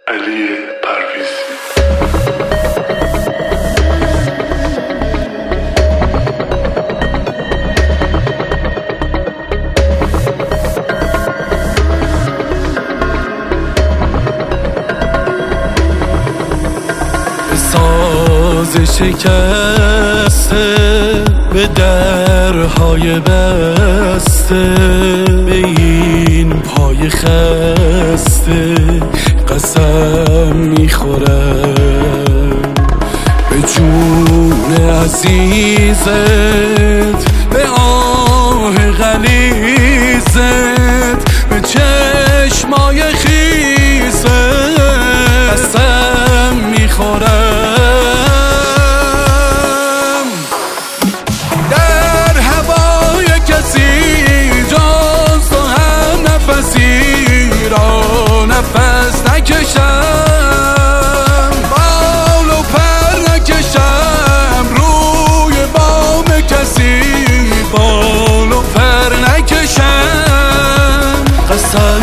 علی پرویزی. ساز شکسته به درهای بسته، به این پای خسته قسم میخورم به جون عزیزت، به آه غلیظت، به چشمای خیزت قسم میخورم. نفس نکشم، بال و پر نکشم، روی بام کسی بال و پر نکشم. قسم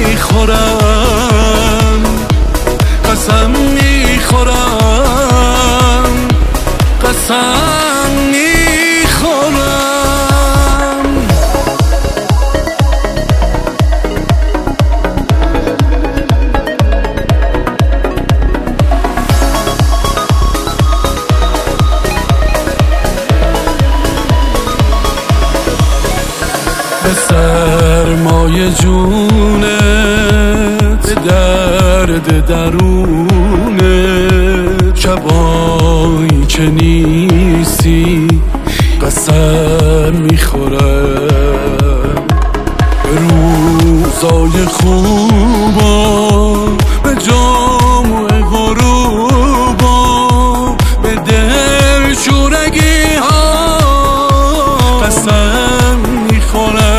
میخورم، قسم میخورم، قسم میخورم. به سرمای جونت، به درد درونت، شبایی که نیستی قسم میخورم. به روزای خوبا، به جمع غروبا، به دل شورگی ها قسم میخورم.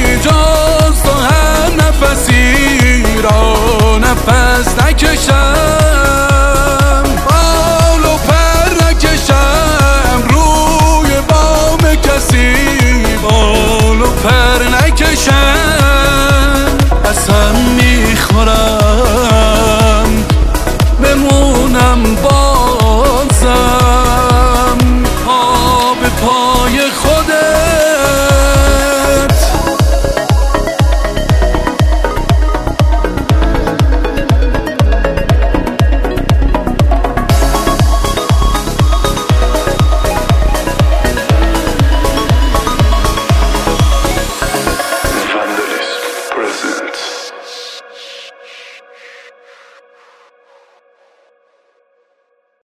نفس نکشم،